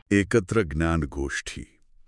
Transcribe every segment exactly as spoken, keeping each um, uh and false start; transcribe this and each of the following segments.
એકત્ર જ્ઞાન ગોષ્ઠી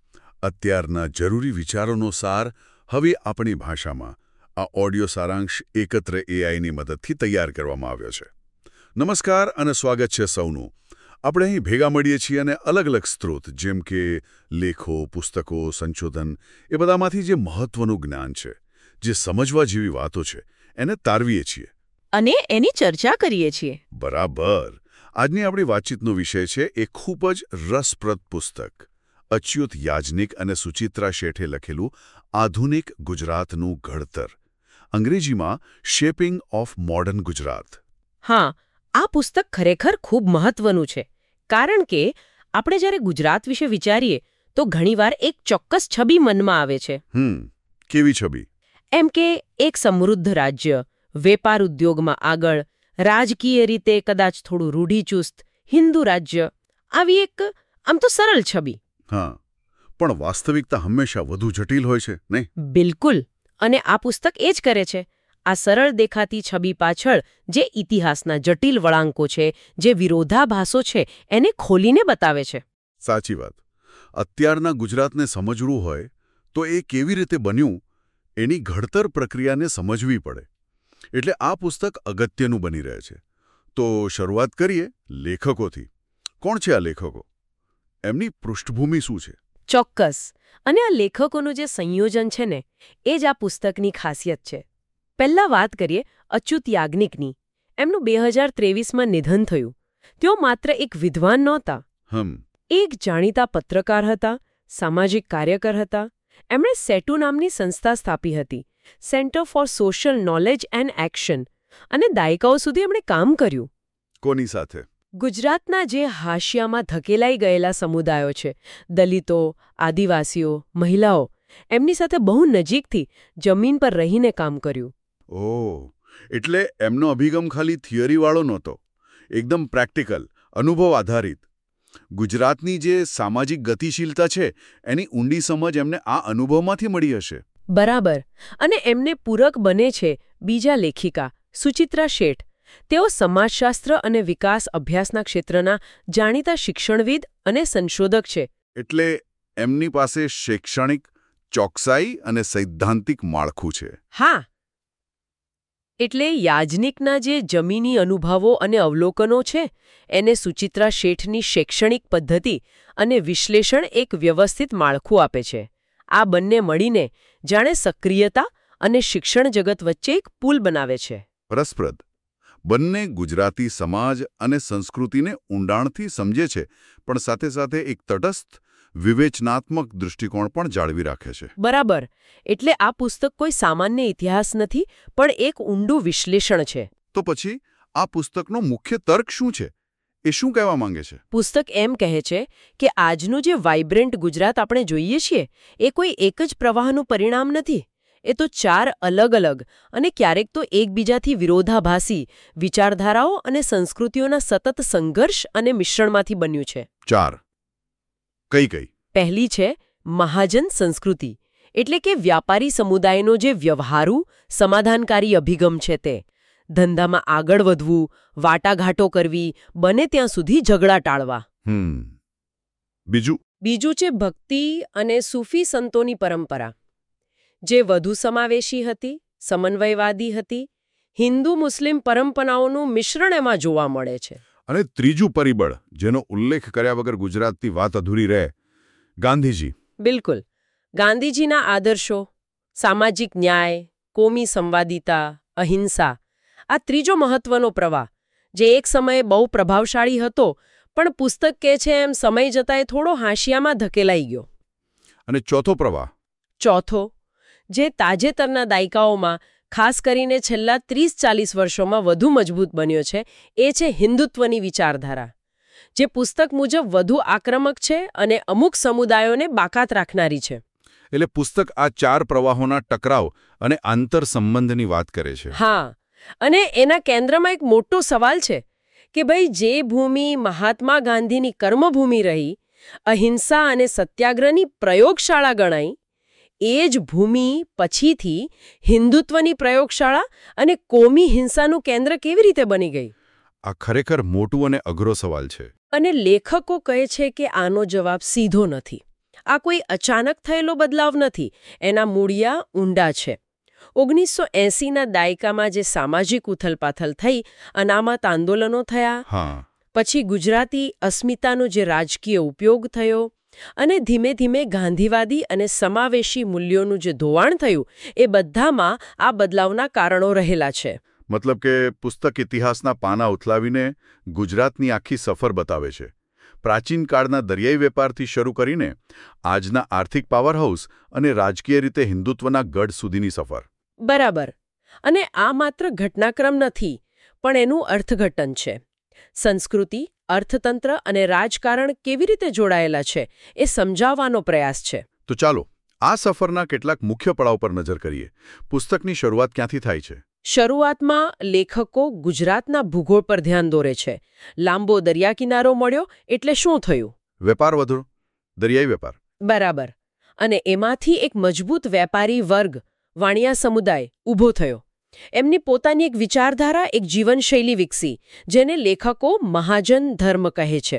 અત્યારના જરૂરી વિચારોનો સાર હવે આપણી ભાષામાં આ ઓડિયો સારાંશ એકત્ર એઆઈની મદદથી તૈયાર કરવામાં આવ્યો છે. નમસ્કાર અને સ્વાગત છે સૌનું. આપણે અહીં ભેગા મળીએ છીએ અને અલગ અલગ સ્ત્રોત જેમ કે લેખો, પુસ્તકો, સંશોધન એ બધામાંથી જે મહત્વનું જ્ઞાન છે, જે સમજવા જેવી વાતો છે, એને તારવીએ છીએ અને એની ચર્ચા કરીએ છીએ. બરાબર. આજની આપણી વાતચીતનો વિષય છે એક ખૂબ જ રસપ્રદ પુસ્તક, અચ્યુત યાજ્ઞિક અને સુચિત્રા શેઠે લખેલું આધુનિક ગુજરાતનું ઘડતર, અંગ્રેજીમાં શેપિંગ ઓફ મોડર્ન ગુજરાત. હા, આ પુસ્તક ખરેખર ખૂબ મહત્વનું છે, કારણ કે આપણે જ્યારે ગુજરાત વિશે વિચારીએ તો ઘણીવાર એક ચોક્કસ છબી મનમાં આવે છે. હમ કેવી છબી? એમ કે એક સમૃદ્ધ રાજ્ય, વેપાર ઉદ્યોગમાં આગળ, રાજકીય રીતે કદાચ થોડું રૂઢિચુસ્ત હિન્દુ રાજ્ય, આવી એક આમ તો સરળ છબી. હા, પણ વાસ્તવિકતા હંમેશા વધુ જટિલ હોય છે, નહીં? બિલકુલ. અને આ પુસ્તક એ જ કરે છે. આ સરળ દેખાતી છબી પાછળ જે ઇતિહાસના જટિલ વળાંકો છે, જે વિરોધાભાસો છે, એને ખોલીને બતાવે છે. સાચી વાત. અત્યારના ગુજરાતને સમજવું હોય તો એ કેવી રીતે બન્યું એની ઘડતર પ્રક્રિયાને સમજવી પડે. એટલે આ પુસ્તક અગત્યનું બની રહે છે. તો શરૂઆત કરીએ લેખકોથી. કોણ છે આ લેખકો? એમની પૃષ્ઠભૂમિ શું છે? ચોક્કસ. અને આ લેખકોનું જે સંયોજન છે ને, એ જ આ પુસ્તકની ખાસિયત છે. પહેલા વાત કરીએ અચ્યુત યાજ્ઞિકની. એમનું બે હજાર ત્રેવીસમાં નિધન થયું. તેઓ માત્ર એક વિદ્વાન નહોતા. હમ એક જાણીતા પત્રકાર હતા, સામાજિક કાર્યકર હતા. એમણે સેટુ નામની સંસ્થા સ્થાપી હતી, centre for social knowledge and action, અને દાયકાઓ સુધી એમણે કામ કર્યું. કોની સાથે? ગુજરાતના જે હાશિયામાં ધકેલાઈ ગયેલા સમુદાયો છે, દલિતો, આદિવાસીઓ, મહિલાઓ, એમની સાથે બહુ નજીકથી જમીન પર રહીને કામ કર્યું. ઓહ, એટલે એમનો અભિગમ ખાલી થિયરીવાળો નહોતો, એકદમ પ્રેક્ટિકલ, અનુભવ આધારિત. ગુજરાતની જે સામાજિક ગતિશીલતા છે એની ઊંડી સમજ એમને આ અનુભવમાંથી મળી હશે. બરાબર. અને એમને પૂરક બને છે બીજા લેખિકા સુચિત્રા શેઠ. તેઓ સમાજશાસ્ત્ર અને વિકાસ અભ્યાસના ક્ષેત્રના જાણીતા શિક્ષણવિદ અને સંશોધક છે. એટલે એમની પાસે શૈક્ષણિક ચોકસાઈ અને સૈદ્ધાંતિક માળખું છે. હા. એટલે યાજ્ઞિકના જે જમીની અનુભવો અને અવલોકનો છે, એને સુચિત્રા શેઠની શૈક્ષણિક પદ્ધતિ અને વિશ્લેષણ એક વ્યવસ્થિત માળખું આપે છે. આ બંને મળીને જાણે સક્રિયતા અને શિક્ષણ જગત વચ્ચે એક પુલ બનાવે છે. રસપ્રદ. બંને ગુજરાતી સમાજ અને સંસ્કૃતિને ઊંડાણથી સમજે છે, પણ સાથે સાથે એક તટસ્થ, વિવેચનાત્મક દૃષ્ટિકોણ પણ જાળવી રાખે છે. બરાબર. એટલે આ પુસ્તક કોઈ સામાન્ય ઇતિહાસ નથી, પણ એક ઊંડું વિશ્લેષણ છે. તો પછી આ પુસ્તકનો મુખ્ય તર્ક શું છે? એ શું કહેવા માંગે છે? પુસ્તક એમ કહે છે કે આજનું જે વાઇબ્રન્ટ ગુજરાત આપણે જોઈએ છીએ, એ કોઈ એક જ પ્રવાહનું પરિણામ નથી. એ તો ચાર અલગ અલગ અને ક્યારેક તો એકબીજાથી વિરોધાભાસી વિચારધારાઓ અને સંસ્કૃતિઓના સતત સંઘર્ષ અને મિશ્રણમાંથી બન્યું છે. ચાર કઈ કઈ? પહેલી છે મહાજન સંસ્કૃતિ, એટલે કે વ્યાપારી સમુદાયનો જે વ્યવહારુ, સમાધાનકારી અભિગમ છે તે. ધંધામાં આગળ વધવું, વાટાઘાટો કરવી, બને ત્યાં સુધી ઝઘડા ટાળવા. હમ બીજું? બીજું છે ભક્તિ અને સૂફી સંતોની પરંપરા, જે વધુ સમાવેશી હતી, સમન્વયવાદી હતી. હિન્દુ મુસ્લિમ પરંપરાઓનું મિશ્રણ એમાં જોવા મળે છે. અને ત્રીજું પરિબળ, જેનો ઉલ્લેખ કર્યા વગર ગુજરાતની વાત અધૂરી રહે, ગાંધીજી. બિલકુલ. ગાંધીજીના આદર્શો, સામાજિક ન્યાય, કોમી સંવાદિતા, અહિંસા, આ ત્રીજો મહત્વનો પ્રવાહ, જે એક સમયે બહુ પ્રભાવશાળી હતો, પણ પુસ્તક કહે છે એમ સમય જતાં થોડો હાંશિયામાં ધકેલાઈ ગયો. અને ચોથો પ્રવાહ? ચોથો, જે તાજેતરના દાયકાઓમાં, ખાસ કરીને છેલ્લા ત્રીસ ચાલીસ વર્ષોમાં વધુ મજબૂત બન્યો છે, એ છે હિન્દુત્વની વિચારધારા, જે પુસ્તક મુજબ વધુ આક્રમક છે અને અમુક સમુદાયોને બાકાત રાખનારી છે. એટલે પુસ્તક આ ચાર પ્રવાહોના ટકરાવ અને આંતર સંબંધની વાત કરે છે. હા, અને એના કેન્દ્રમાં એક મોટો સવાલ છે કે ભાઈ, જે ભૂમિ મહાત્મા ગાંધીની કર્મભૂમિ રહી, અહિંસા અને સત્યાગ્રહની પ્રયોગશાળા ગણાઈ, એ જ ભૂમિ પછીથી હિન્દુત્વની પ્રયોગશાળા અને કોમી હિંસાનું કેન્દ્ર કેવી રીતે બની ગઈ? આ ખરેખર મોટું અને અઘરો સવાલ છે. અને લેખકો કહે છે કે આનો જવાબ સીધો નથી. આ કોઈ અચાનક થયેલો બદલાવ નથી, એના મૂળિયા ઊંડા છે. ઓગણીસો એંસીના દાયકામાં જે સામાજિક ઉથલપાથલ થઈ, અનામત આંદોલનો થયા, હા પછી ગુજરાતી અસ્મિતાનો જે રાજકીય ઉપયોગ થયો અને ધીમે ધીમે ગાંધીવાદી અને સમાવેશી મૂલ્યોનું જે ધોવાણ થયું, એ બધામાં આ બદલાવના કારણો રહેલા છે. મતલબ કે પુસ્તક ઇતિહાસના પાના ઉથલાવીને ગુજરાતની આખી સફર બતાવે છે. પ્રાચીન કાળના દરિયાઈ વેપારથી શરૂ કરીને આજના આર્થિક પાવરહાઉસ અને રાજકીય રીતે હિન્દુત્વના ગઢ સુધીની સફર. બરાબર. અને આ માત્ર ઘટનાક્રમ નથી, પણ એનું અર્થઘટન છે. સંસ્કૃતિ, અર્થતંત્ર અને રાજકારણ કેવી રીતે જોડાયેલા છે એ સમજાવવાનો પ્રયાસ છે. તો ચાલો આ સફરના કેટલાક મુખ્ય પડાવ પર નજર કરીએ. પુસ્તકની શરૂઆત ક્યાંથી થાય છે? શરૂઆતમાં લેખકો ગુજરાતના ભૂગોળ પર ધ્યાન દોરે છે. લાંબો દરિયા કિનારો મળ્યો એટલે શું થયું? વેપાર વધ્યો, દરિયાઈ વેપાર. બરાબર. અને એમાંથી એક મજબૂત વેપારી વર્ગ, વાણિયા સમુદાય ઊભો થયો. એમની પોતાની એક વિચારધારા, એક જીવનશૈલી વિકસી, જેને લેખકો મહાજન ધર્મ કહે છે.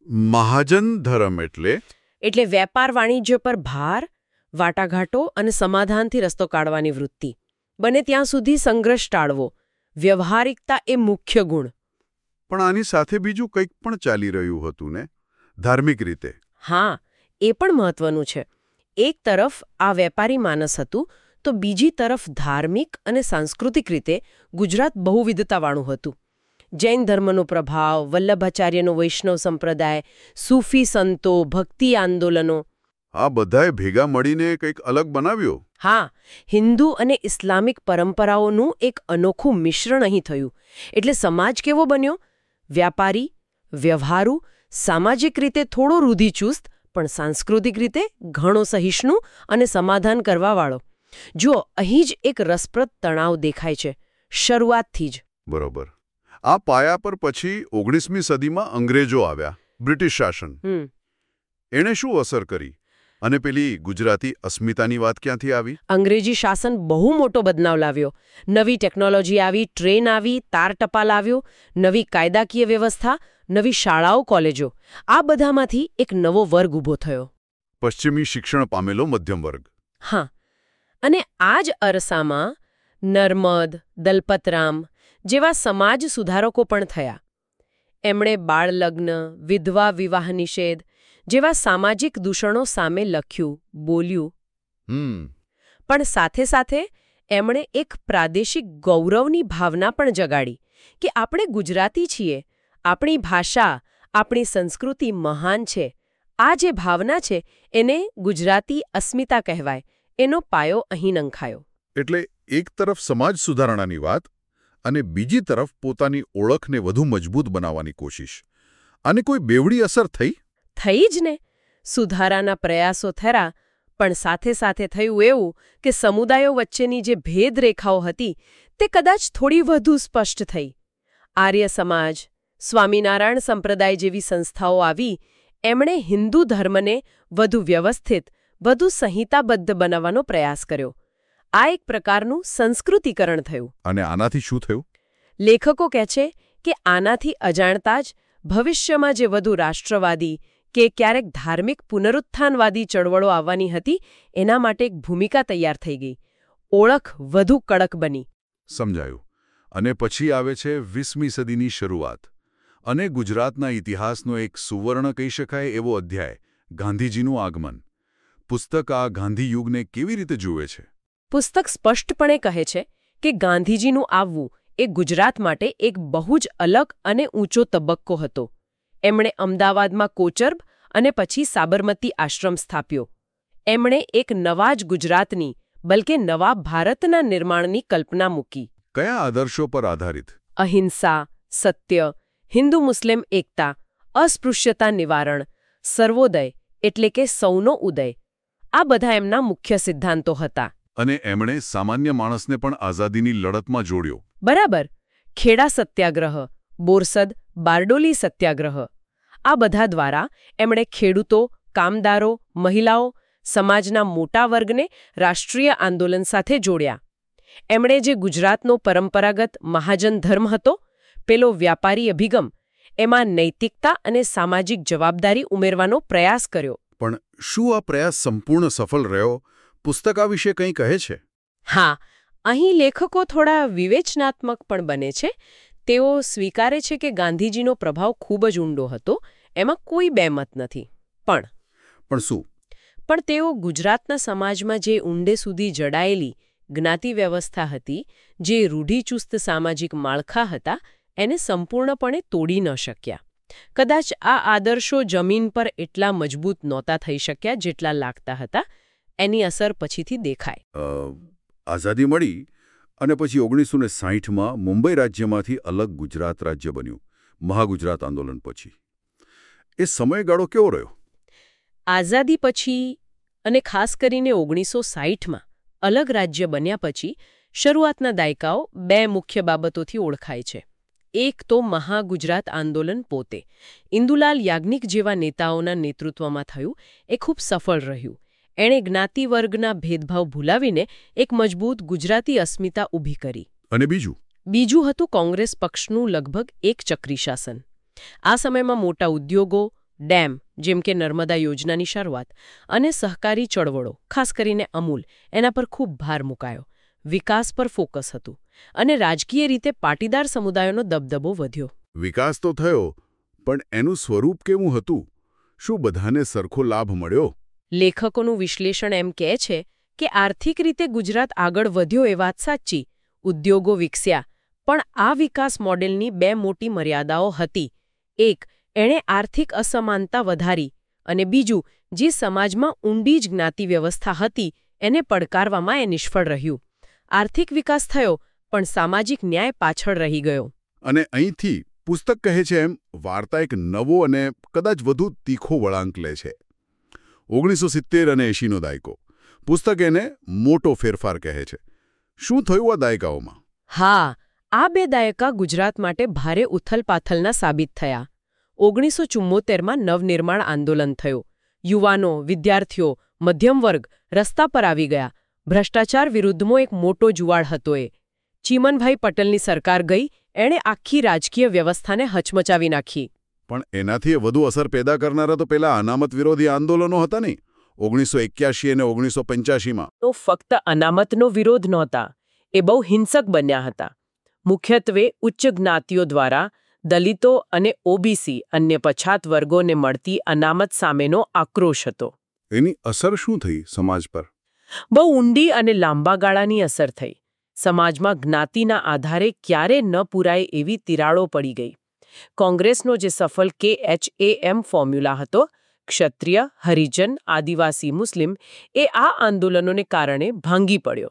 મહાજન ધર્મ એટલે? એટલે વેપાર વાણિજ્ય પર ભાર, વાટાઘાટો અને સમાધાનથી રસ્તો કાઢવાની વૃત્તિ. બને ત્યાં સુધી સંઘર્ષ ટાળવો. વ્યવહારિકતા એ મુખ્ય ગુણ. પણ આની સાથે બીજું કંઈક પણ ચાલી રહ્યું હતું ને, ધાર્મિક રીતે? હા, એ પણ મહત્વનું છે. એક તરફ આ વેપારી માનસ હતું, તો બીજી તરફ ધાર્મિક અને સાંસ્કૃતિક રીતે ગુજરાત બહુવિધતાવાળું હતું. જૈન ધર્મનો પ્રભાવ, વલ્લભાચાર્યનો વૈષ્ણવ સંપ્રદાય, સૂફી સંતો, ભક્તિ આંદોલનો, આ બધાએ ભેગા મળીને કંઈક અલગ બનાવ્યો. હા, હિન્દુ અને ઇસ્લામિક પરંપરાઓનું એક અનોખું મિશ્રણ અહીં થયું. એટલે સમાજ કેવો બન્યો? વ્યાપારી, વ્યવહારુ, સામાજિક રીતે થોડો રૂઢિચુસ્ત, પણ સાંસ્કૃતિક રીતે ઘણો સહિષ્ણુ અને સમાધાન કરવાવાળો. જુઓ, અહીં જ એક રસપ્રદ તણાવ દેખાય છે, શરૂઆતથી જ. બરોબર. આ પાયા પર પછી ઓગણીસમી સદીમાં અંગ્રેજો આવ્યા, બ્રિટિશ શાસન. એણે શું અસર કરી? અને પેલી ગુજરાતી અસ્મિતાની વાત ક્યાંથી આવી? અંગ્રેજી શાસન બહુ મોટો બદલાવ લાવ્યો. નવી ટેકનોલોજી આવી, ટ્રેન આવી, તાર ટપાલ આવ્યો, નવી કાયદાકીય વ્યવસ્થા, નવી શાળાઓ, કોલેજો. આ બધામાંથી એક નવો વર્ગ ઊભો થયો. પશ્ચિમી શિક્ષણ પામેલો મધ્યમ વર્ગ. હા. અને આ જ અરસામાં નર્મદ, દલપતરામ જેવા સમાજ સુધારકો પણ થયા. એમણે બાળલગ્ન, વિધવા વિવાહ નિષેધ જેવા સામાજિક દૂષણો સામે લખ્યું, બોલ્યું. હમ પણ સાથે સાથે એમણે એક પ્રાદેશિક ગૌરવની ભાવના પણ જગાડી કે આપણે ગુજરાતી છીએ, આપણી ભાષા, આપણી સંસ્કૃતિ મહાન છે. આ જે ભાવના છે એને ગુજરાતી અસ્મિતા કહેવાય. એનો પાયો અહીં નંખાયો. એટલે એક તરફ સમાજ સુધારણાની વાત અને બીજી તરફ પોતાની ઓળખને વધુ મજબૂત બનાવવાની કોશિશ. અને કોઈ બેવડી અસર થઈ? થઈ જ ને. સુધારાના પ્રયાસો થયા, પણ સાથે સાથે થયું એવું કે સમુદાયો વચ્ચેની જે ભેદરેખાઓ હતી તે કદાચ થોડી વધુ સ્પષ્ટ થઈ. આર્ય સમાજ, સ્વામિનારાયણ સંપ્રદાય જેવી સંસ્થાઓ આવી. એમણે હિન્દુ ધર્મને વધુ વ્યવસ્થિત, વધુ સંહિતાબદ્ધ બનાવવાનો પ્રયાસ કર્યો. આ એક પ્રકારનું સંસ્કૃતિકરણ થયું. અને આનાથી શું થયું? લેખકો કહે છે કે આનાથી અજાણતા જ ભવિષ્યમાં જે વધુ રાષ્ટ્રવાદી કે ક્યારેક ધાર્મિક પુનરુત્થાનવાદી ચળવળો આવવાની હતી, એના માટે એક ભૂમિકા તૈયાર થઈ ગઈ. ઓળખ વધુ કડક બની. સમજાયું. અને પછી આવે છે વીસમી સદીની શરૂઆત અને ગુજરાતના ઇતિહાસનો એક સુવર્ણ કહી શકાય એવો અધ્યાય, ગાંધીજીનું આગમન. પુસ્તક આ ગાંધી યુગને કેવી રીતે જુએ છે? પુસ્તક સ્પષ્ટપણે કહે છે કે ગાંધીજીનું આવવું એ ગુજરાત માટે એક બહુ જ અલગ અને ઊંચો તબક્કો હતો. એમણે અમદાવાદમાં કોચરબ અને પછી સાબરમતી આશ્રમ સ્થાપ્યો. એમણે એક નવા જ ગુજરાતની, બલકે નવા ભારતના નિર્માણની કલ્પના મૂકી. કયા આદર્શો પર આધારિત? અહિંસા, સત્ય, હિન્દુ મુસ્લિમ એકતા, અસ્પૃશ્યતા નિવારણ, સર્વોદય એટલે કે સૌનો ઉદય. આ બધા એમના મુખ્ય સિદ્ધાંતો હતા. અને એમણે સામાન્ય માણસને પણ આઝાદીની લડતમાં જોડ્યો. બરાબર. ખેડા સત્યાગ્રહ, બોરસદ, બારડોલી સત્યાગ્રહ, આ બધા દ્વારા એમણે ખેડૂતો, કામદારો, મહિલાઓ, સમાજના મોટા વર્ગને રાષ્ટ્રીય આંદોલન સાથે જોડ્યા. એમણે જે ગુજરાતનો પરંપરાગત મહાજન ધર્મ હતો, પેલો વ્યાપારી અભિગમ, એમાં નૈતિકતા અને સામાજિક જવાબદારી ઉમેરવાનો પ્રયાસ કર્યો. પણ શું આ પ્રયાસ સંપૂર્ણ સફળ રહ્યો? પુસ્તક આ વિશે કંઈ કહે છે? હા, અહીં લેખકો થોડા વિવેચનાત્મક પણ બને છે. તેઓ સ્વીકારે છે કે ગાંધીજીનો પ્રભાવ ખૂબ જ ઊંડો હતો, એમાં કોઈ બેમત નથી. પણ પણ શું? પણ તેઓ ગુજરાતના સમાજમાં જે ઊંડે સુધી જડાયેલી જ્ઞાતિ વ્યવસ્થા હતી, જે રૂઢિચુસ્ત સામાજિક માળખા હતા, એને સંપૂર્ણપણે તોડી ન શક્યા. કદાચ આ આદર્શો જમીન પર એટલા મજબૂત નહોતા થઈ શક્યા જેટલા લાગતા હતા. એની અસર પછીથી દેખાય. આઝાદી મળી અને પછી ઓગણીસો ને સાહીઠમાં મુંબઈ રાજ્યમાંથી અલગ ગુજરાત રાજ્ય બન્યું, મહાગુજરાત આંદોલન પછી. એ સમયગાળો કેવો રહ્યો? આઝાદી પછી અને ખાસ કરીને ઓગણીસો સાહીઠમાં અલગ રાજ્ય બન્યા પછી શરૂઆતના દાયકાઓ બે મુખ્ય બાબતોથી ઓળખાય છે. એક તો મહાગુજરાત આંદોલન પોતે ઇન્દુલાલ યાજ્ઞિક જેવા નેતાઓના નેતૃત્વમાં થયું, એ ખૂબ સફળ રહ્યું. એણે જ્ઞાતિ વર્ગના ભેદભાવ ભૂલાવીને એક મજબૂત ગુજરાતી અસ્મિતા ઊભી કરી. અને બીજું બીજું હતું કોંગ્રેસ પક્ષનું લગભગ એક ચક્રી શાસન. આ સમયમાં મોટા ઉદ્યોગો, ડેમ જેમ કે નર્મદા યોજનાની શરૂઆત અને સહકારી ચળવળો, ખાસ કરીને અમૂલ, એના પર ખૂબ ભાર મુકાયો. વિકાસ પર ફોકસ હતું અને રાજકીય રીતે પાટીદાર સમુદાયોનો દબદબો વધ્યો. વિકાસ તો થયો, પણ એનું સ્વરૂપ કેવું હતું? શું બધાને સરખો લાભ મળ્યો? લેખકોનું વિશ્લેષણ એમ કહે છે કે આર્થિક રીતે ગુજરાત આગળ વધ્યો એ વાત સાચી, ઉદ્યોગો વિકસ્યા, પણ આ વિકાસ મોડેલની બે મોટી મર્યાદાઓ હતી. એક, એણે આર્થિક અસમાનતા વધારી અને બીજું, જે સમાજમાં ઊંડી જ જ્ઞાતિ વ્યવસ્થા હતી એને પડકારવામાં એ નિષ્ફળ રહ્યું. આર્થિક વિકાસ થયો, પણ સામાજિક ન્યાય પાછળ રહી ગયો. અને અહીંથી પુસ્તક કહે છે એમ વાર્તા એક નવો અને કદાચ વધુ તીખો વળાંક લે છે. ઓગણીસો સિત્તેર અને એંશીનો દાયકો. પુસ્તક એને મોટો ફેરફાર કહે છે. શું થયું આ દાયકાઓમાં? હા, આ બે દાયકા ગુજરાત માટે ભારે ઉથલપાથલના સાબિત થયા. ઓગણીસો ચુમ્મોતેરમાં નવનિર્માણ આંદોલન થયું. યુવાનો, વિદ્યાર્થીઓ, મધ્યમ વર્ગ રસ્તા પર આવી ગયા. ભ્રષ્ટાચાર વિરુદ્ધનો એક મોટો જુવાળ હતો એ. ચીમનભાઈ પટેલની સરકાર ગઈ, એણે આખી રાજકીય વ્યવસ્થાને હચમચાવી નાખી. પણ એનાથી વધુ અસર પેદા કરનારા તો પેલા અનામત વિરોધી આંદોલનો હતા ને, ઓગણીસો એક્યાસી અને ઓગણીસો પંચ્યાસીમાં. તો ફક્ત અનામતનો વિરોધ નહોતા, એ બહુ હિંસક બન્યા હતા. મુખ્યત્વે ઉચ્ચ જ્ઞાતિઓ દ્વારા દલિતો અને ઓબીસી અન્ય પછાત વર્ગોને મળતી અનામત સામેનો આક્રોશ હતો. એની અસર શું થઈ સમાજ પર? બહુ ઊંડી અને લાંબા ગાળાની અસર થઈ. સમાજમાં જ્ઞાતિના આધારે ક્યારે ન પૂરાય એવી તિરાડો પડી ગઈ. કોંગ્રેસનો જે સફળ કે એચ એ એમ ફોર્મ્યુલા હતો, ક્ષત્રિય, હરિજન, આદિવાસી, મુસ્લિમ, એ આ આંદોલનોને કારણે ભાંગી પડ્યો.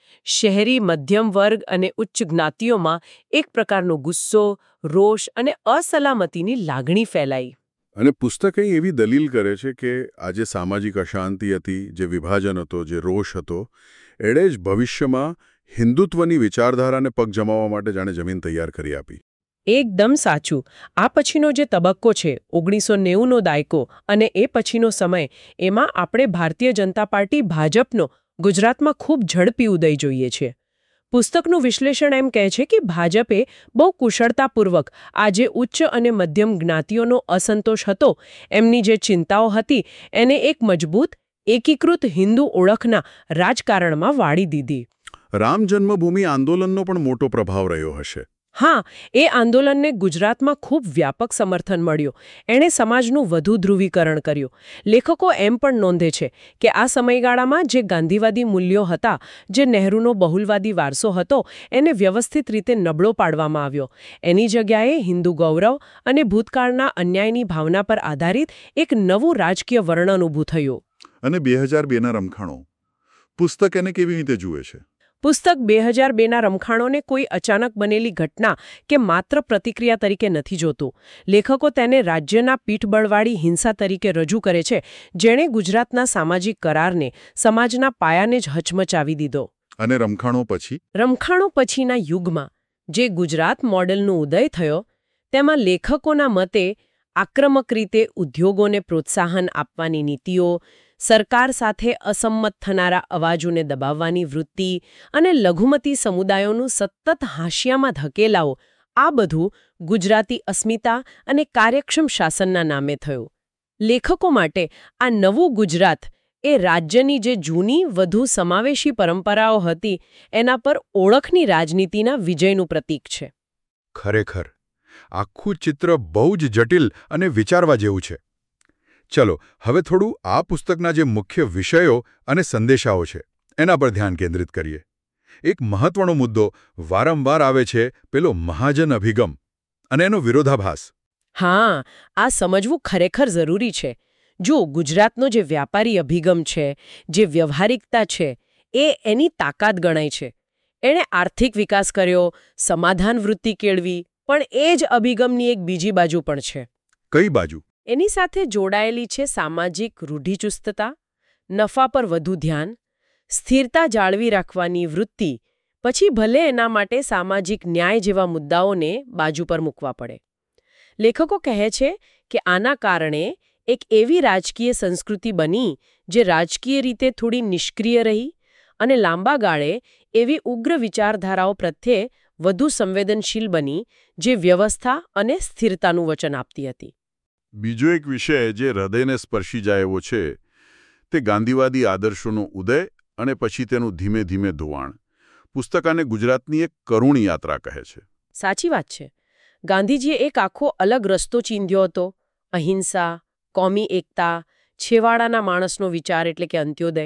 શહેરી મધ્યમ વર્ગ અને ઉચ્ચ જ્ઞાતિઓમાં એક પ્રકારનો ગુસ્સો, રોષ અને અસલામતીની લાગણી ફેલાઈ. અને પુસ્તક એવી દલીલ કરે છે કે આ જે સામાજિક અશાંતિ હતી, જે વિભાજન હતો, જે રોષ હતો, એણે જ ભવિષ્યમાં હિન્દુત્વની વિચારધારાને પગ જમાવવા માટે જાણે જમીન તૈયાર કરી આપી. એકદમ સાચું. આ પછીનો જે તબક્કો છે, ઓગણીસો નેવુંનો દાયકો અને એ પછીનો સમય, એમાં આપણે ભારતીય જનતા પાર્ટી ભાજપનો ગુજરાતમાં ખૂબ ઝડપી ઉદય જોઈએ છે. પુસ્તકનું વિશ્લેષણ એમ કહે છે કે ભાજપે બહુ કુશળતાપૂર્વક આ જે ઉચ્ચ અને મધ્યમ જ્ઞાતિઓનો અસંતોષ હતો, એમની જે ચિંતાઓ હતી, એને એક મજબૂત, એકીકૃત હિન્દુ ઓળખના રાજકારણમાં વાળી દીધી. રામ જન્મભૂમિ આંદોલનનો પણ મોટો પ્રભાવ રહ્યો હશે. હા, એ આંદોલનને ગુજરાતમાં ખૂબ વ્યાપક સમર્થન મળ્યું. એણે સમાજનું વધુ ધ્રુવીકરણ કર્યું. લેખકો એમ પણ નોંધે છે કે આ સમયગાળામાં જે ગાંધીવાદી મૂલ્યો હતા, જે નહેરુનો બહુલવાદી વારસો હતો, એને વ્યવસ્થિત રીતે નબળો પાડવામાં આવ્યો. એની જગ્યાએ હિન્દુ ગૌરવ અને ભૂતકાળના અન્યાયની ભાવના પર આધારિત એક નવું રાજકીય વર્ણન ઊભું થયું. અને બે હજાર બેના રમખાણો, પુસ્તક એને કેવી રીતે જુએ છે? પુસ્તક બે હજાર બેના રમખાણોને કોઈ અચાનક બનેલી ઘટના કે માત્ર પ્રતિક્રિયા તરીકે નથી જોતું. લેખકો તેને રાજ્યના પીઠબળવાળી હિંસા તરીકે રજૂ કરે છે, જેણે ગુજરાતના સામાજિક કરારને, સમાજના પાયાને જ હચમચાવી દીધો. અને રમખાણો પછી? રમખાણો પછીના યુગમાં જે ગુજરાત મોડેલનો ઉદય થયો, તેમાં લેખકોના મતે આક્રમક રીતે ઉદ્યોગોને પ્રોત્સાહન આપવાની નીતિઓ, સરકાર સાથે અસંમત થનારા અવાજોને દબાવવાની વૃત્તિ અને લઘુમતી સમુદાયોનું સતત હાંશિયામાં ધકેલાવો, આ બધું ગુજરાતી અસ્મિતા અને કાર્યક્ષમ શાસનના નામે થયું. લેખકો માટે આ નવું ગુજરાત એ રાજ્યની જે જૂની વધુ સમાવેશી પરંપરાઓ હતી એના પર ઓળખની રાજનીતિના વિજયનું પ્રતીક છે. ખરેખર આખું ચિત્ર બહુ જ જટિલ અને વિચારવા જેવું છે. ચલો હવે થોડું આ પુસ્તકના જે મુખ્ય વિષયો અને સંદેશાઓ છે એના પર ધ્યાન કેન્દ્રિત કરીએ. એક મહત્વનો મુદ્દો વારંવાર આવે છે, પેલો મહાજન અભિગમ અને એનો વિરોધાભાસ. હા, આ સમજવું ખરેખર જરૂરી છે. જો ગુજરાતનો જે વ્યાપારી અભિગમ છે, જે વ્યવહારિકતા છે, એ એની તાકાત ગણાય છે. એણે આર્થિક વિકાસ કર્યો, સમાધાન વૃત્તિ કેળવી, પણ એ જ અભિગમની એક બીજી બાજુ પણ છે. કઈ બાજુ? એની સાથે જોડાયેલી છે સામાજિક રૂઢિચુસ્તતા, નફા પર વધુ ધ્યાન, સ્થિરતા જાળવી રાખવાની વૃત્તિ, પછી ભલે એના માટે સામાજિક ન્યાય જેવા મુદ્દાઓને બાજુ પર મૂકવા પડે. લેખકો કહે છે કે આના કારણે એક એવી રાજકીય સંસ્કૃતિ બની જે રાજકીય રીતે થોડી નિષ્ક્રિય રહી અને લાંબા ગાળે એવી ઉગ્ર વિચારધારાઓ પ્રત્યે વધુ સંવેદનશીલ બની જે વ્યવસ્થા અને સ્થિરતાનું વચન આપતી હતી. બીજો એક વિષય જે હૃદયને સ્પર્શી જાય એવો છે તે ગાંધીવાદી આદર્શોનો ઉદય અને પછી તેનું ધીમે ધીમે ધોવાણ. પુસ્તક આને ગુજરાતની એક કરુણ યાત્રા કહે છે. સાચી વાત છે. ગાંધીજીએ એક આખો અલગ રસ્તો ચીંધ્યો હતો. અહિંસા, કોમી એકતા, છેવાડાના માણસનો વિચાર એટલે કે અંત્યોદય.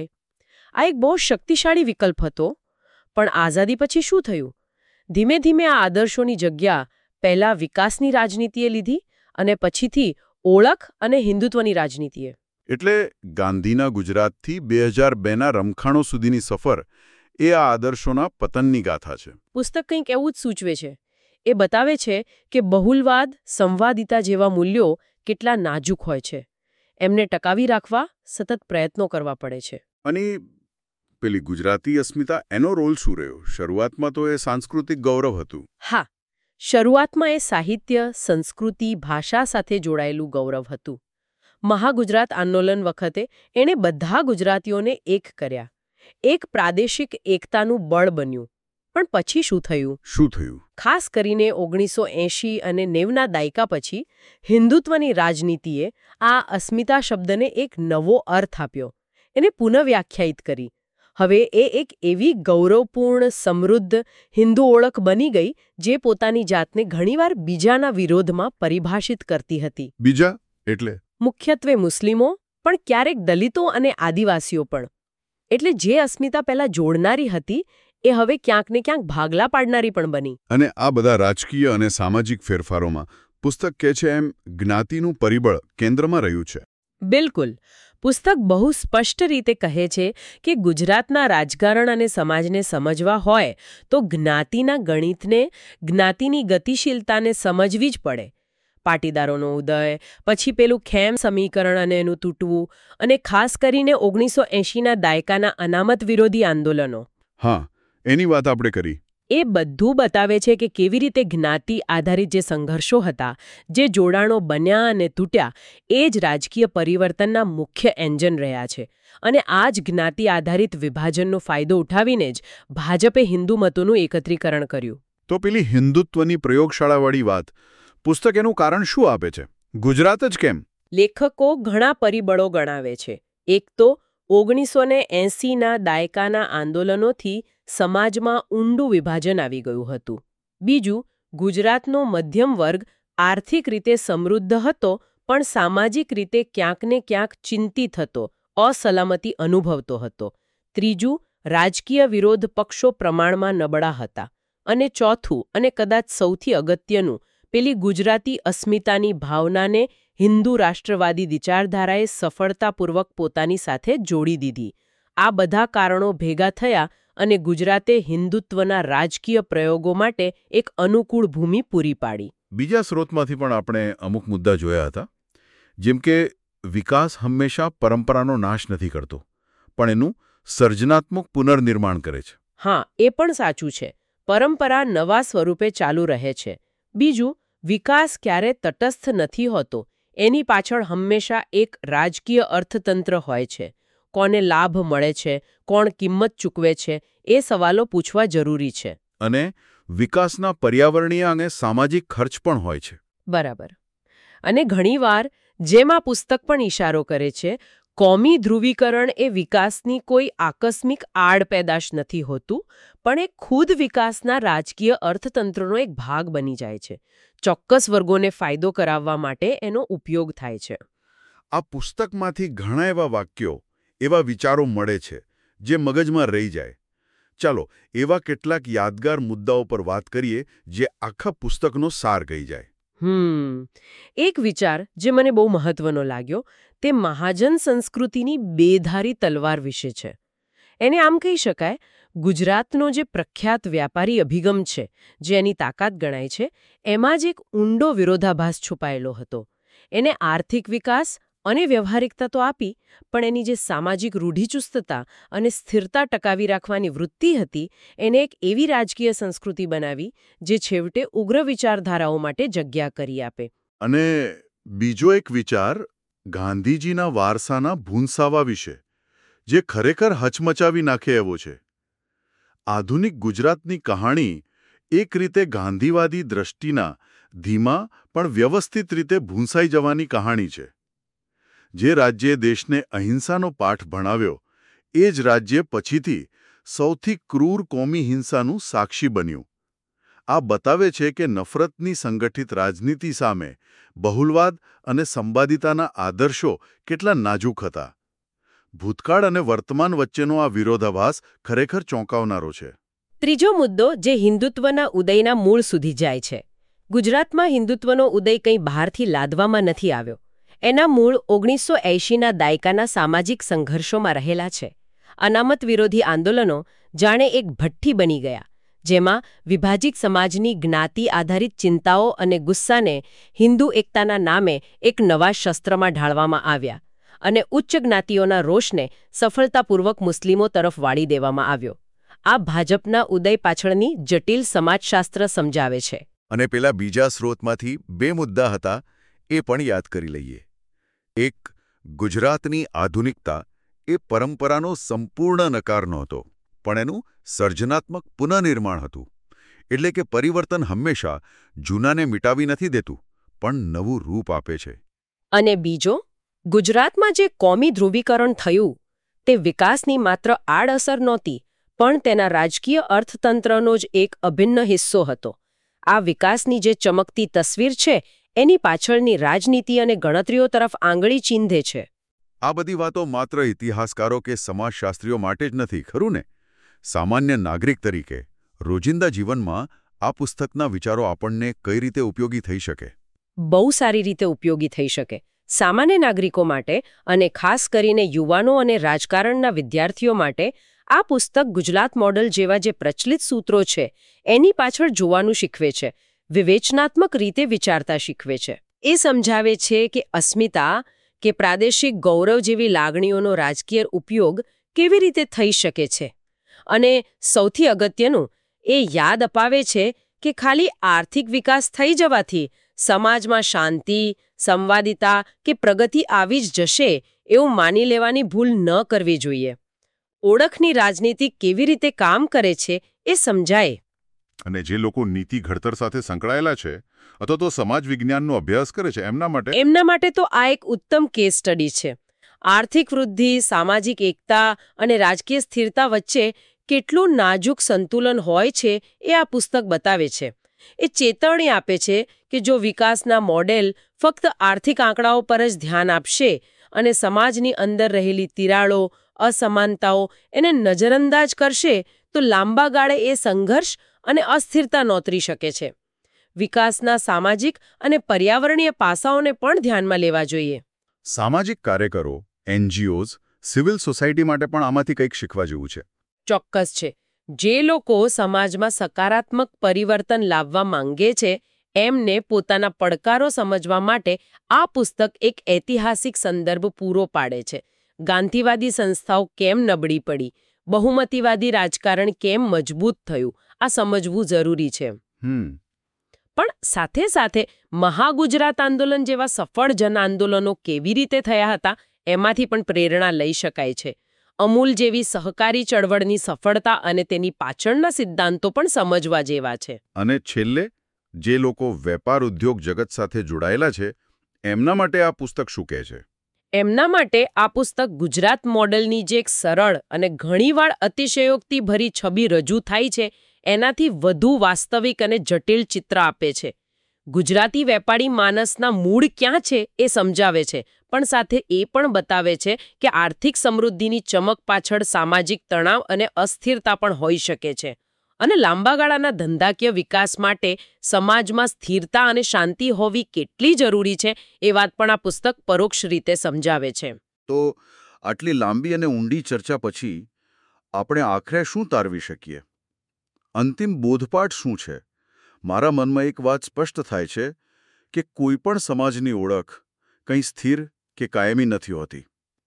આ એક બહુ શક્તિશાળી વિકલ્પ હતો. પણ આઝાદી પછી શું થયું? ધીમે ધીમે આ આદર્શોની જગ્યા પહેલા વિકાસની રાજનીતિએ લીધી અને પછીથી ઓળખ અને હિન્દુત્વની રાજનીતિએ. એટલે ગાંધીના ગુજરાતથી બે હજાર બેના રમખાણો સુધીની સફર એ આ આદર્શોના પતનની ગાથા છે. પુસ્તક કંઈક એવું જ સૂચવે છે. એ બતાવે છે કે બહુલવાદ, સંવાદિતા જેવા મૂલ્યો કેટલા નાજુક હોય છે. એમને ટકાવી રાખવા સતત પ્રયત્નો કરવા પડે છે. અને પેલી ગુજરાતી અસ્મિતા, એનો રોલ શું રહ્યો? શરૂઆતમાં તો એ સાંસ્કૃતિક ગૌરવ હતું. હા, શરૂઆતમાં એ સાહિત્ય, સંસ્કૃતિ, ભાષા સાથે જોડાયેલું ગૌરવ હતું. મહાગુજરાત આંદોલન વખતે એણે બધા ગુજરાતીઓને એક કર્યા. એક પ્રાદેશિક એકતાનું બળ બન્યું. પણ પછી શું થયું? શું થયું? ખાસ કરીને ઓગણીસો એંશી અને નેવના દાયકા પછી હિન્દુત્વની રાજનીતિએ આ અસ્મિતા શબ્દને એક નવો અર્થ આપ્યો. એને પુનઃવ્યાખ્યાયિત કરી. હવે એ એક એવી ગૌરવપૂર્ણ, સમૃદ્ધ હિન્દુ ઓળખ બની ગઈ જે પોતાની જાતને ઘણીવાર બીજાના વિરોધમાં પરિભાષિત કરતી હતી. બીજા એટલે? મુખ્યત્વે મુસ્લિમો, પણ ક્યારેક દલિતો અને આદિવાસીઓ પણ. એટલે જે અસ્મિતા પહેલા જોડનારી હતી એ હવે ક્યાંક ને ક્યાંક ભાગલા પાડનારી પણ બની. અને આ બધા રાજકીય અને સામાજિક ફેરફારોમાં પુસ્તક કહે છે એમ જ્ઞાતિનું પરિબળ કેન્દ્રમાં રહ્યું છે. બિલકુલ. પુસ્તક બહુ સ્પષ્ટ રીતે કહે છે કે ગુજરાતના રાજકારણ અને સમાજને સમજવા હોય તો જ્ઞાતિના ગણિતને, જ્ઞાતિની ગતિશીલતાને સમજવી જ પડે. પાટીદારોનો ઉદય, પછી પેલું ખેમ સમીકરણ અને એનું તૂટવું, અને ખાસ કરીને ઓગણીસો એંશીના દાયકાના અનામત વિરોધી આંદોલનો. હા, એની વાત આપણે કરી. એ બધું બતાવે છે કે કેવી રીતે જ્ઞાતિ આધારિત જે સંઘર્ષો હતા, જે જોડાણો બન્યા અને તૂટ્યા, એ જ રાજકીય પરિવર્તનના મુખ્ય એન્જિન રહ્યા છે. અને આ જ જ્ઞાતિ આધારિત વિભાજનનો ફાયદો ઉઠાવીને જ ભાજપે હિન્દુ મતોનું એકત્રીકરણ કર્યું. તો પેલી હિન્દુત્વની પ્રયોગશાળાવાળી વાત, પુસ્તક એનું કારણ શું આપે છે? ગુજરાત જ કેમ? લેખકો ઘણા પરિબળો ગણાવે છે. એક તો ઓગણીસો ને એંસીના દાયકાના આંદોલનોથી સમાજમાં ઊંડું વિભાજન આવી ગયું હતું. બીજું, ગુજરાતનો મધ્યમ વર્ગ આર્થિક રીતે સમૃદ્ધ હતો પણ સામાજિક રીતે ક્યાંક ને ક્યાંક ચિંતિત હતો, અસલામતી અનુભવતો હતો. ત્રીજું, રાજકીય વિરોધ પક્ષો પ્રમાણમાં નબળા હતા. અને ચોથું, અને કદાચ સૌથી અગત્યનું, પેલી ગુજરાતી અસ્મિતાની ભાવનાને હિન્દુ રાષ્ટ્રવાદી વિચારધારાએ સફળતાપૂર્વક પોતાની સાથે જોડી દીધી. આ બધા કારણો ભેગા થયા અને ગુજરાતે હિન્દુત્વના રાજકીય પ્રયોગો માટે એક અનુકૂળ ભૂમિ પૂરી પાડી. બીજા સ્રોતમાંથી પણ આપણે અમુક મુદ્દા જોયા હતા, જેમ કે વિકાસ હંમેશા પરંપરાનો નાશ નથી કરતો, પણ એનું સર્જનાત્મક પુનર્નિર્માણ કરે છે. હા, એ પણ સાચું છે. પરંપરા નવા સ્વરૂપે ચાલુ રહે છે. બીજું, વિકાસ ક્યારે તટસ્થ નથી હોતો. એની પાછળ હંમેશા એક રાજકીય અર્થતંત્ર હોય છે. કોને લાભ મળે છે, કોણ કિંમત ચૂકવે છે, એ સવાલો પૂછવા જરૂરી છે. અને વિકાસના પર્યાવરણીય અને સામાજિક ખર્ચ પણ હોય છે. બરાબર. અને ઘણીવાર જેમ આ પુસ્તક પણ ઇશારો કરે છે, કોમી ધ્રુવીકરણ એ વિકાસની કોઈ આકસ્મિક આડપેદાશ નથી હોતું, પણ એ ખુદ વિકાસના રાજકીય અર્થતંત્રનો એક ભાગ બની જાય છે. ચોક્કસ વર્ગોને ફાયદો કરાવવા માટે એનો ઉપયોગ થાય છે. આ પુસ્તકમાંથી ઘણા એવા વાક્યો, એવા વિચારો મળે છે જે મગજમાં રહી જાય. ચાલો એવા કેટલાક યાદગાર મુદ્દાઓ પર વાત કરીએ જે આખા પુસ્તકનો સાર કહી જાય. હમ એક વિચાર જે મને બહુ મહત્વનો લાગ્યો તે મહાજન સંસ્કૃતિની બેધારી તલવાર વિશે છે. એને આમ કહી શકાય, ગુજરાતનો જે પ્રખ્યાત વ્યાપારી અભિગમ છે, જે એની તાકાત ગણાય છે, એમાં જ એક ઊંડો વિરોધાભાસ છુપાયેલો હતો. એને આર્થિક વિકાસ અને વ્યવહારિકતા તો આપી, પણ એની જે સામાજિક રૂઢિચુસ્તતા અને સ્થિરતા ટકાવી રાખવાની વૃત્તિ હતી, એને એક એવી રાજકીય સંસ્કૃતિ બનાવી જે છેવટે ઉગ્ર વિચારધારાઓ માટે જગ્યા કરી આપે. અને બીજો એક વિચાર ગાંધીજીના વારસાના ભૂંસાવા વિશે, જે ખરેખર હચમચાવી નાખે એવો છે. આધુનિક ગુજરાતની કહાણી એક રીતે ગાંધીવાદી દ્રષ્ટિના ધીમા પણ વ્યવસ્થિત રીતે ભૂંસાઈ જવાની કહાણી છે. જે રાજ્યે દેશને અહિંસાનો પાઠ ભણાવ્યો, એ જ રાજ્ય પછીથી સૌથી ક્રૂર કોમી હિંસાનું સાક્ષી બન્યું. આ બતાવે છે કે નફરતની સંગઠિત રાજનીતિ સામે બહુલવાદ અને સંવાદિતાના આદર્શો કેટલા નાજુક હતા. ભૂતકાળ અને વર્તમાન વચ્ચેનો આ વિરોધાભાસ ખરેખર ચોંકાવનારો છે. ત્રીજો મુદ્દો જે હિન્દુત્વના ઉદયના મૂળ સુધી જાય છે. ગુજરાતમાં હિન્દુત્વનો ઉદય કંઈ બહારથી લાદવામાં નથી આવ્યો. એના મૂળ ઓગણીસો એંશીના દાયકાના સામાજિક સંઘર્ષોમાં રહેલા છે. અનામત વિરોધી આંદોલનો જાણે એક ભઠ્ઠી બની ગયા, જેમાં વિભાજિત સમાજની જ્ઞાતિ આધારિત ચિંતાઓ અને ગુસ્સાને હિન્દુ એકતાના નામે એક નવા શસ્ત્રમાં ઢાળવામાં આવ્યા અને ઉચ્ચ જ્ઞાતિઓના રોષને સફળતાપૂર્વક મુસ્લિમો તરફ વાળી દેવામાં આવ્યો. આ ભાજપના ઉદય પાછળની જટિલ સમાજશાસ્ત્ર સમજાવે છે. અને પેલા બીજા સ્રોતમાંથી બે મુદ્દા હતા, એ પણ યાદ કરી લઈએ. એક, ગુજરાતની આધુનિકતા એ પરંપરાનો સંપૂર્ણ નકાર નહોતો, પણ એનું સર્જનાત્મક પુનઃનિર્માણ હતું. એટલે કે પરિવર્તન હંમેશા જૂનાને મિટાવી નથી દેતું, પણ નવું રૂપ આપે છે. અને બીજો, ગુજરાતમાં જે કોમી ધ્રુવીકરણ થયું તે વિકાસની માત્ર આડઅસર નહોતી, પણ તેના રાજકીય અર્થતંત્રનો જ એક અભિન્ન હિસ્સો હતો. આ વિકાસની જે ચમકતી તસવીર છે, એની પાછળની રાજનીતિ અને ગણતરીઓ તરફ આંગળી ચીંધે છે. આ બધી વાતો માત્ર ઇતિહાસકારો કે સમાજશાસ્ત્રીઓ માટે જ નથી, ખરું ને? સામાન્ય નાગરિક તરીકે રોજિંદા જીવનમાં આ પુસ્તકના વિચારો આપણને કઈ રીતે ઉપયોગી થઈ શકે? બહુ સારી રીતે ઉપયોગી થઈ શકે. સામાન્ય નાગરિકો માટે અને ખાસ કરીને યુવાનો અને રાજકારણના વિદ્યાર્થીઓ માટે આ પુસ્તક ગુજરાત મોડલ જેવા જે પ્રચલિત સૂત્રો છે એની પાછળ જોવાનું શીખવે છે, વિવેચનાત્મક રીતે વિચારતા શીખવે છે. એ સમજાવે છે કે અસ્મિતા કે પ્રાદેશિક ગૌરવ જેવી લાગણીઓનો રાજકીય ઉપયોગ કેવી રીતે થઈ શકે છે. અને સૌથી અગત્યનું, એ યાદ અપાવે છે કે ખાલી આર્થિક વિકાસ થઈ જવાથી સમાજમાં શાંતિ, સંવાદિતા કે પ્રગતિ આવી જ જશે એવું માની લેવાની ભૂલ ન કરવી જોઈએ. ઓળખની રાજનીતિ કેવી રીતે કામ કરે છે એ સમજાય. અને જે લોકો નીતિ ઘડતર સાથે સંકળાયેલા છે અથવા તો સમાજ વિજ્ઞાનનો અભ્યાસ કરે છે એમના માટે એમના માટે તો આ એક ઉત્તમ કેસ સ્ટડી છે. આર્થિક વૃદ્ધિ, સામાજિક એકતા અને રાજકીય સ્થિરતા વચ્ચે કેટલું નાજુક સંતુલન હોય છે એ આ પુસ્તક બતાવે છે. એ ચેતવણી આપે છે કે જો વિકાસના મોડેલ ફક્ત આર્થિક આંકડાઓ પર જ ધ્યાન આપશે અને સમાજની અંદર રહેલી તિરાડો, અસમાનતાઓ એને નજરઅંદાજ કરશે તો લાંબા ગાળે એ સંઘર્ષ અને અસ્થિરતા નોતરી શકે છે. વિકાસના સામાજિક અને પર્યાવરણીય પાસાઓને પણ ધ્યાનમાં લેવા જોઈએ. સામાજિક કાર્યકરો, એનજીઓઝ, સિવિલ સોસાયટી માટે પણ આમાંથી કંઈક શીખવા જેવું છે. ચોક્કસ છે. જે લોકો સમાજમાં સકારાત્મક પરિવર્તન લાવવા માંગે છે એમને પોતાના પડકારો સમજવા માટે આ પુસ્તક એક ઐતિહાસિક સંદર્ભ પૂરો પાડે છે. ગાંધીવાદી સંસ્થાઓ કેમ નબળી પડી, બહુમતીવાદી રાજકારણ કેમ મજબૂત થયું, આ સમજવું જરૂરી છે. હમ પણ સાથે સાથે મહાગુજરાત આંદોલન જેવા સફળ જન આંદોલનો કેવી રીતે થયા હતા એમાંથી પણ પ્રેરણા લઈ શકાય છે. અમૂલ જેવી સહકારી ચળવળની સફળતા અને તેની પાછળના સિદ્ધાંતો પણ સમજવા જેવા છે. અને છેલ્લે જે લોકો વેપાર ઉદ્યોગ જગત સાથે જોડાયેલા છે એમના માટે આ પુસ્તક શું કહે છે? એમના માટે આ પુસ્તક ગુજરાત મોડલની જે એક સરળ અને ઘણીવાર અતિશયોક્તિભરી છબી રજૂ થાય છે એનાથી વધુ વાસ્તવિક અને જટિલ ચિત્ર આપે છે. ગુજરાતી વેપારી માનસના મૂળ ક્યાં છે એ સમજાવે છે, પણ સાથે એ પણ બતાવે છે કે આર્થિક સમૃદ્ધિની ચમક પાછળ સામાજિક તણાવ અને અસ્થિરતા પણ હોઈ શકે છે. અને લાંબા ગાળાના ધંધાકીય વિકાસ માટે સમાજમાં સ્થિરતા અને શાંતિ હોવી કેટલી જરૂરી છે એ વાત પણ આ પુસ્તક પરોક્ષ રીતે સમજાવે છે. તો આટલી લાંબી અને ઊંડી ચર્ચા પછી આપણે આખરે શું તારવી શકીએ? અંતિમ બોધપાઠ શું છે? મારા મનમાં એક વાત સ્પષ્ટ થાય છે કે કોઈ પણ સમાજની ઓળખ કંઈ સ્થિર કે કાયમી નથી હોતી.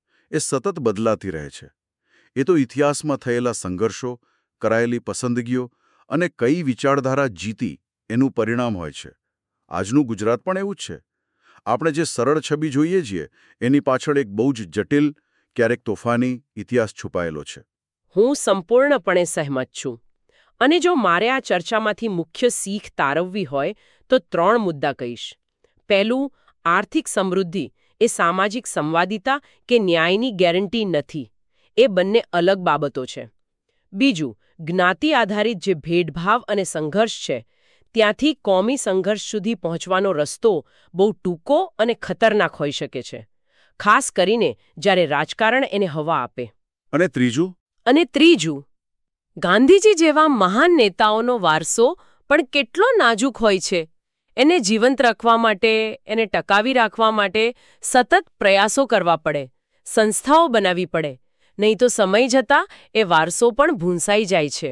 એ સતત બદલાતી રહે છે. એ તો ઇતિહાસમાં થયેલા સંઘર્ષો, કરાયેલી પસંદગીઓ અને કઈ વિચારધારા જીતી એનું પરિણામ હોય છે. આજનું ગુજરાત પણ એવું જ છે. આપણે જે સરળ છબી જોઈએ છીએ એની પાછળ એક બહુ જ જટિલ, ક્યારેક તોફાની ઇતિહાસ છુપાયેલો છે. હું સંપૂર્ણપણે સહેમત છું. અને જો મારે આ ચર્ચામાંથી મુખ્ય શીખ તારવવી હોય તો ત્રણ મુદ્દા કહીશ. પહેલું, આર્થિક સમૃદ્ધિ એ સામાજિક સંવાદિતા કે ન્યાયની ગેરંટી નથી. એ બંને અલગ બાબતો છે. બીજું, જ્ઞાતિ આધારિત જે ભેદભાવ અને સંઘર્ષ છે ત્યાંથી કોમી સંઘર્ષ સુધી પહોંચવાનો રસ્તો બહુ ટૂંકો અને ખતરનાક હોઈ શકે છે, ખાસ કરીને જ્યારે રાજકારણ એને હવા આપે. અને ત્રીજું અને ત્રીજું ગાંધીજી જેવા મહાન નેતાઓનો વારસો પણ કેટલો નાજુક હોય છે. એને જીવંત રાખવા માટે, એને ટકાવી રાખવા માટે સતત પ્રયાસો કરવા પડે, સંસ્થાઓ બનાવવી પડે. નહીં તો સમય જતાં એ વારસો પણ ભૂંસાઈ જાય છે.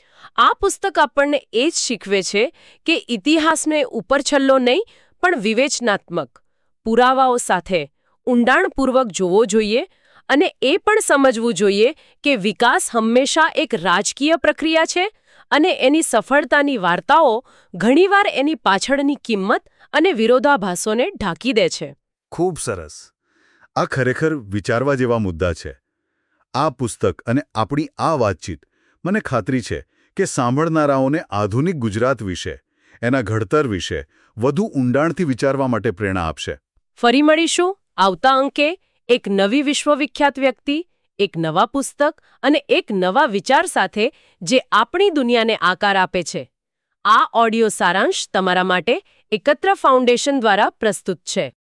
આ પુસ્તક આપણને એ જ શીખવે છે કે ઇતિહાસને ઉપરછલ્લો નહીં પણ વિવેચનાત્મક પુરાવાઓ સાથે ઊંડાણપૂર્વક જોવો જોઈએ અને એ પણ સમજવું જોઈએ કે વિકાસ હંમેશા એક રાજકીય પ્રક્રિયા છે અને એની સફળતાની વાર્તાઓ ઘણીવાર એની પાછળની કિંમત અને વિરોધાભાસોને ઢાંકી દે છે. ખૂબ સરસ. આ ખરેખર વિચારવા જેવા મુદ્દા છે. આ પુસ્તક અને આપણી આ વાતચીત મને ખાતરી છે કે સાંભળનારાઓને આધુનિક ગુજરાત વિશે, એના ઘડતર વિશે વધુ ઊંડાણથી વિચારવા માટે પ્રેરણા આપશે. ફરી મળીશું આવતા અંકે એક નવી વિશ્વવિખ્યાત વ્યક્તિ, એક નવા પુસ્તક અને એક નવા વિચાર સાથે જે આપણી દુનિયાને આકાર આપે છે. આ ઓડિયો સારાંશ તમારા માટે એકત્ર ફાઉન્ડેશન દ્વારા પ્રસ્તુત છે.